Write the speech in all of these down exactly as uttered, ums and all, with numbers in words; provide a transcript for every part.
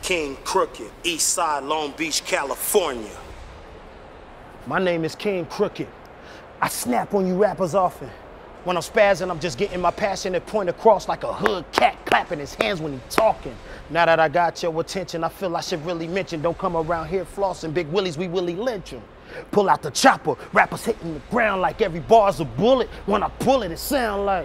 King Crooked, East Side, Long Beach, California. My name is King Crooked. I snap on you rappers often. When I'm spazzing, I'm just getting my passionate point across like a hood cat clapping his hands when he talking. Now that I got your attention, I feel I should really mention, don't come around here flossing Big Willies, we Willie lynch 'em. Pull out the chopper, rappers hitting the ground like every bar's a bullet. When I pull it, it sound like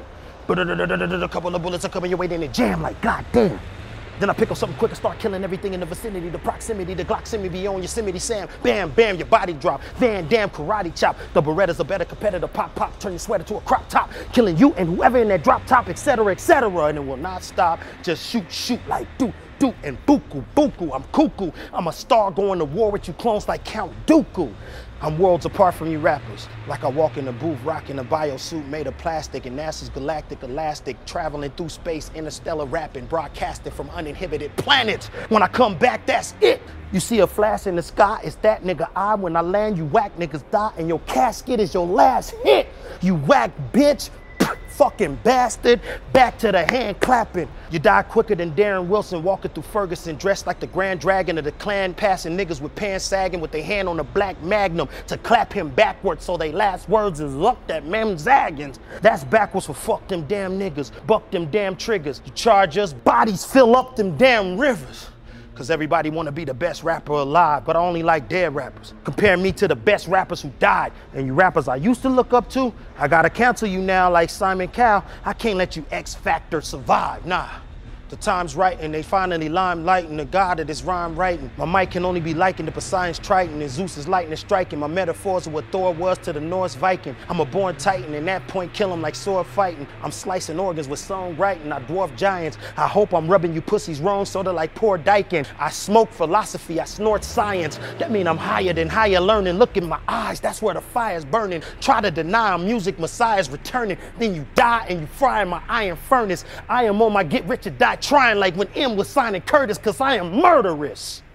a couple of bullets are coming your way, then they jam like goddamn. Then I pick up something quick and start killing everything in the vicinity. The proximity, the Glock send me beyond Yosemite Sam. Bam, bam, your body drop. Van Dam, karate chop. The Beretta's a better competitor. Pop, pop, turn your sweater to a crop top. Killing you and whoever in that drop top, et cetera, et cetera. And it will not stop. Just shoot, shoot like do, do, and buku, buku. I'm cuckoo. I'm a star going to war with you clones like Count Dooku. I'm worlds apart from you rappers. Like I walk in the booth rocking a biosuit made of plastic and NASA's galactic elastic, traveling through space, interstellar rapping, broadcasting from uninhibited planets. When I come back, that's it. You see a flash in the sky, it's that nigga I. When I land, you whack niggas die, and your casket is your last hit. You whack bitch. Fucking bastard, back to the hand clapping. You die quicker than Darren Wilson walking through Ferguson, dressed like the Grand Dragon of the Klan, passing niggas with pants sagging with their hand on the black magnum to clap him backwards so they last words is up that mem zaggins. That's backwards for fuck them damn niggas, buck them damn triggers. You charge us, bodies fill up them damn rivers. Cause everybody wanna be the best rapper alive, but I only like dead rappers. Compare me to the best rappers who died. And you rappers I used to look up to, I gotta cancel you now like Simon Cowell. I can't let you X Factor survive, nah. The time's right and they finally limelighting the god of this rhyme writing. My mic can only be likened to Poseidon's Triton and Zeus's lightning striking. My metaphors are what Thor was to the Norse Viking. I'm a born titan and that point kill him like sword fighting. I'm slicing organs with songwriting, I dwarf giants. I hope I'm rubbing you pussies wrong, sorta like poor Dyken. I smoke philosophy, I snort science. That mean I'm higher than higher learning. Look in my eyes, that's where the fire's burning. Try to deny I'm music, Messiah's returning. Then you die and you fry in my iron furnace. I am on my get rich or die trying like when M was signing Curtis, cause I am murderous.